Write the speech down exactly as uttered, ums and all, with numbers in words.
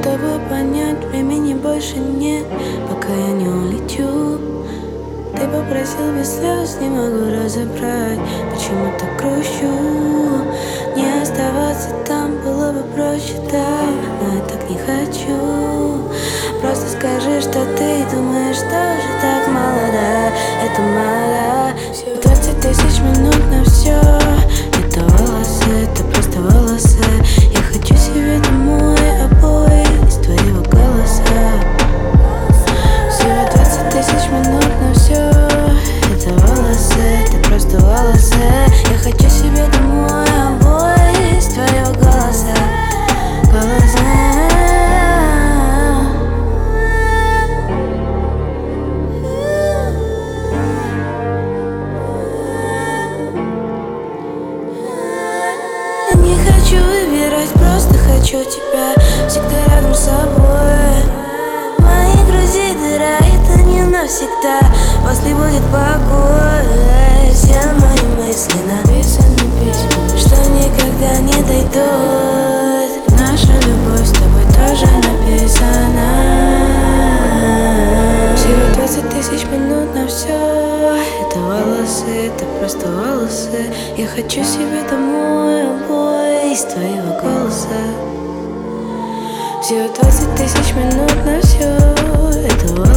чтобы понять, времени больше нет, пока я не улечу. Ты попросил без слез, не могу разобрать, почему так грущу. Не оставаться там было бы проще, да, но я так не хочу. Просто скажи, что ты думаешь, что же так мало, да, это мало. Всего двадцать тысяч минут на все. Это волосы, это просто волосы. Я хочу себе домой обои из твоего голоса. Всего двадцать тысяч минут на все. Это волосы, это просто волосы. Я хочу себе домой обои из твоего голоса. Голоса. Не хочу выбирать, просто хочу тебя всегда рядом с собой. Мои грузины, да, это не навсегда. После будет покой. Все мои мысли написаны письма, что никогда не дойдут. Наша любовь с тобой тоже написана. Всего двадцать тысяч минут на все. Это волосы, это просто волосы. Я хочу себе домой обои из твоего голоса. Всего двадцать тысяч минут на все. Это волосы.